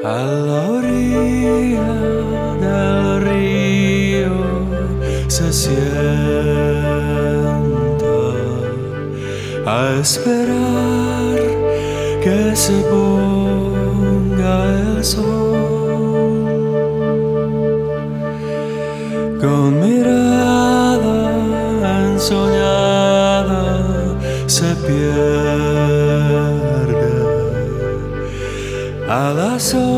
A la orilla del río se sienta a esperar que se ponga el sol. Con mirada ensoñada se pierde a la sombra